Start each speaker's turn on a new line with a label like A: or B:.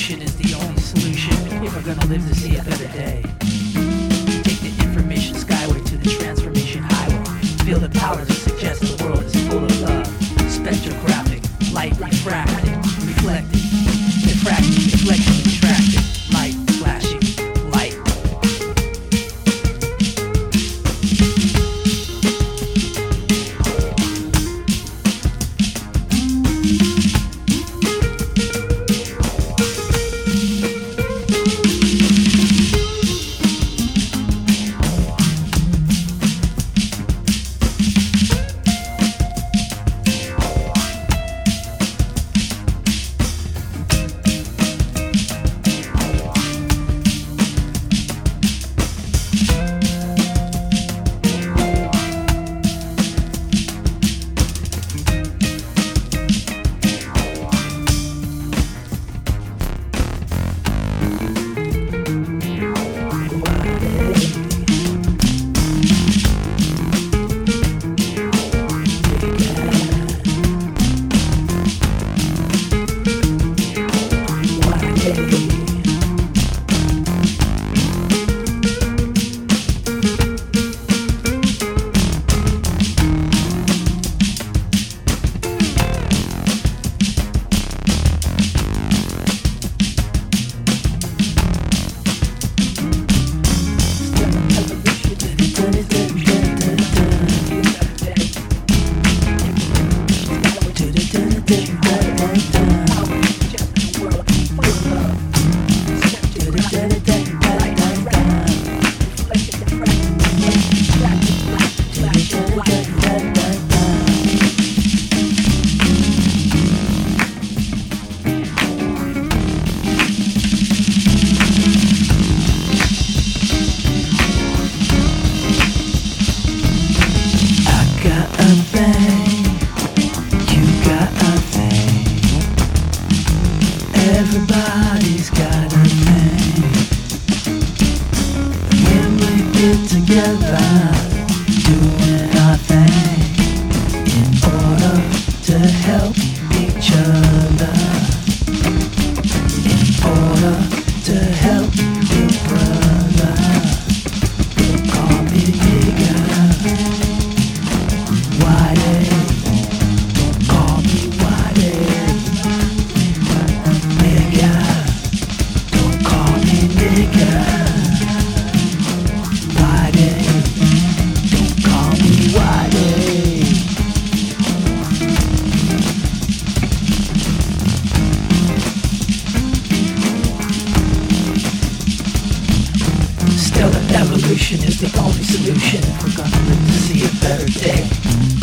A: evolution is the only solution if we're gonna live to see a better day. Take the information skyway to the transformation highway. Feel the power to suggest the world is full of love. Spectrographic, light refracted, reflected, diffracted, deflected, retracted, light flashing, light.
B: Everybody's got a name. When we get together, doing our thing in order to help each other, in order to help your brother. Don't call me nigga, Whitey. Don't call me Whitey. Don't call me nigga. Whitey. Don't call me Whitey. Still, the evolution is the only solution if we're gonna live to see a better day.